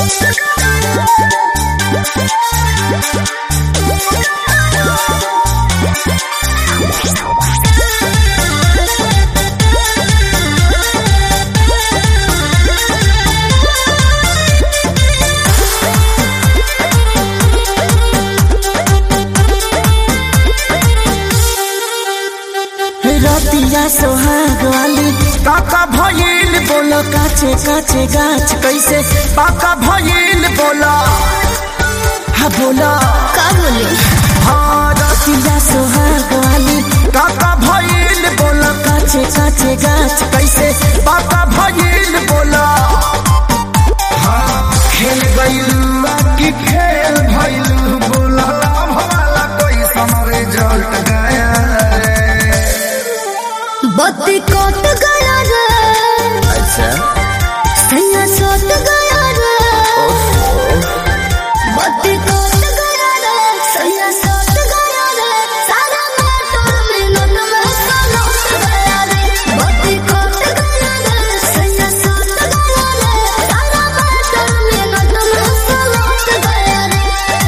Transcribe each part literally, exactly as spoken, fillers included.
रतिया सोहाग वाली काका भइल बोला काचे काचे गाछ कैसे पाका भइल बोला हा बोला का बोले हाँ रतिया सोहाग वाली काका भइल बोला काचे काचे गाछ कैसे पाका भइल बोला हाँ खेल गइल की खेल भइल बोला भला कोई समरे जल्ट गया बत्ती कट गया रे अच्छा सैया सट गया रे बत्ती कट गया रे सैया सट गया रे सारा मोटर मिनट में सलट गया रे बत्ती कट गया रे सैया सट गया रे सारा मोटर मिनट में सलट गया रे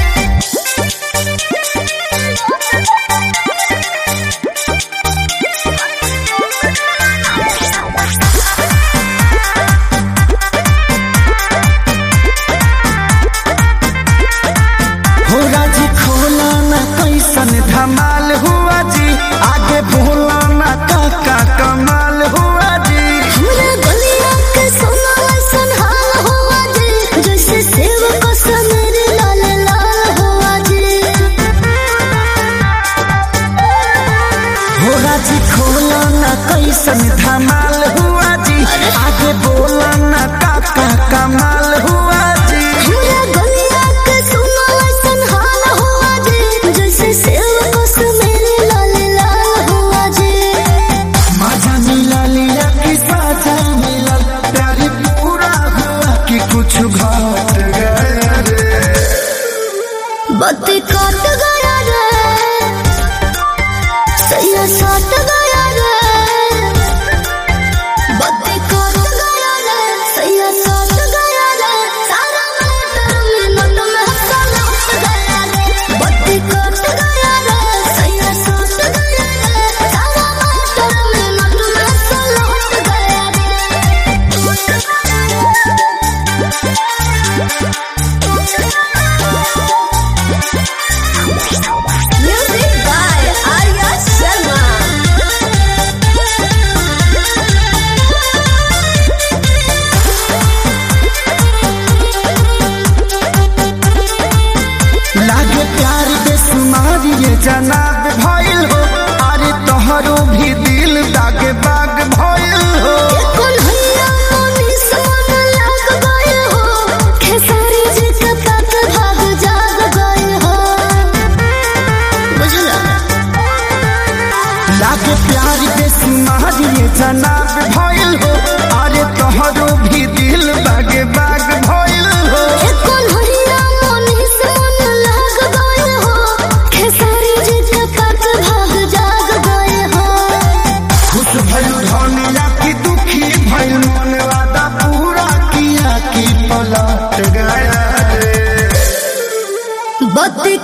धमाल हुआ जी आगे बोला ना काका कमाल हुआ जी हमरा गलिया के सोना ऐसन हाल हुआ जी जैसे सेव को सनर लाल लाल हुआ जी होगा जी खोला ना कैसन धमाल हुआ जी आगे बोला ना काका कमाल हुआ जी हमरा गलिया के सोना ऐसन हाल हुआ जी जैसे सेव कुछ घट गया रे बत्ती कट गया रे सैया सट गया रे बत्ती कट गया रे सैया सट गया रे सारा मोटर मिनट में सलट गया रे बत्ती कट गया रे सैया सट गया रे सारा मोटर मिनट में सलट गया रे Music by Arya Sharma. लागे प्यार बेसुमार ये जनाब भइल हो अरे तोहरो भी दिल दागे बाग भइल हो कौन हैया मोनी सोन लग गए हो खेसारी जी के तक भाग जाग गए हो बुझला लागे प्यार बेसुमार ये जनाब भइल हो अरे तोहरो भी दिल दागे बाग भइल हो कौन हैया मोनी सोन लग गए हो खेसारी जी के तक भाग जाग गए हो खुश भइल धनिया की दुखी भइल मन वादा पूरा किया की पलट गया रे बत्ती